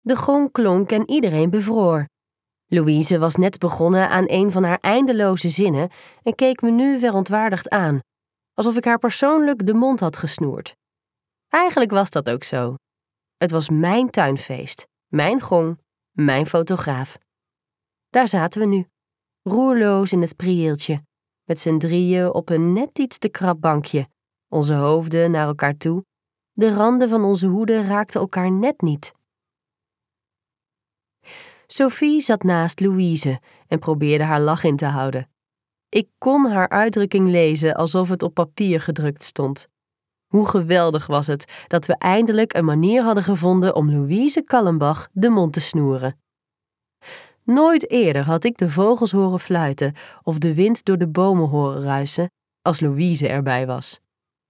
De gong klonk en iedereen bevroor. Louise was net begonnen aan een van haar eindeloze zinnen en keek me nu verontwaardigd aan, alsof ik haar persoonlijk de mond had gesnoerd. Eigenlijk was dat ook zo. Het was mijn tuinfeest, mijn gong, mijn fotograaf. Daar zaten we nu, roerloos in het prieeltje, met z'n drieën op een net iets te krap bankje, onze hoofden naar elkaar toe. De randen van onze hoeden raakten elkaar net niet. Sophie zat naast Louise en probeerde haar lach in te houden. Ik kon haar uitdrukking lezen alsof het op papier gedrukt stond. Hoe geweldig was het dat we eindelijk een manier hadden gevonden om Louise Kallenbach de mond te snoeren. Nooit eerder had ik de vogels horen fluiten of de wind door de bomen horen ruisen als Louise erbij was.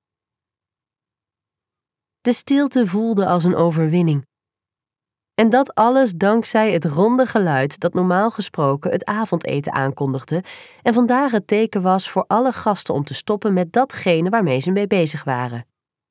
De stilte voelde als een overwinning. En dat alles dankzij het ronde geluid dat normaal gesproken het avondeten aankondigde en vandaag het teken was voor alle gasten om te stoppen met datgene waarmee ze mee bezig waren.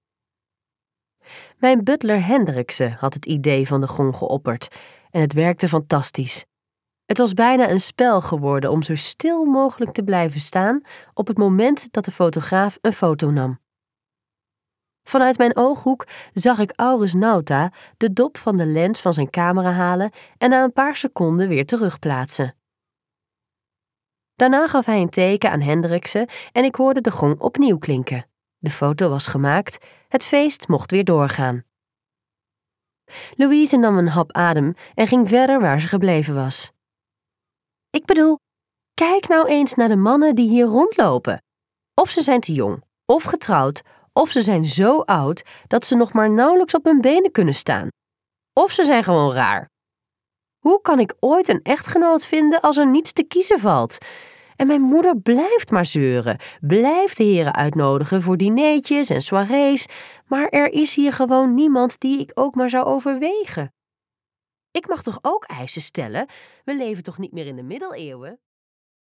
Mijn butler Hendrikse had het idee van de gong geopperd en het werkte fantastisch. Het was bijna een spel geworden om zo stil mogelijk te blijven staan op het moment dat de fotograaf een foto nam. Vanuit mijn ooghoek zag ik Aurus Nauta de dop van de lens van zijn camera halen en na een paar seconden weer terugplaatsen. Daarna gaf hij een teken aan Hendrikse en ik hoorde de gong opnieuw klinken. De foto was gemaakt, het feest mocht weer doorgaan. Louise nam een hap adem en ging verder waar ze gebleven was. Ik bedoel, kijk nou eens naar de mannen die hier rondlopen. Of ze zijn te jong, of getrouwd, of ze zijn zo oud dat ze nog maar nauwelijks op hun benen kunnen staan. Of ze zijn gewoon raar. Hoe kan ik ooit een echtgenoot vinden als er niets te kiezen valt? En mijn moeder blijft maar zeuren, blijft de heren uitnodigen voor dineetjes en soirées, maar er is hier gewoon niemand die ik ook maar zou overwegen. Ik mag toch ook eisen stellen? We leven toch niet meer in de middeleeuwen?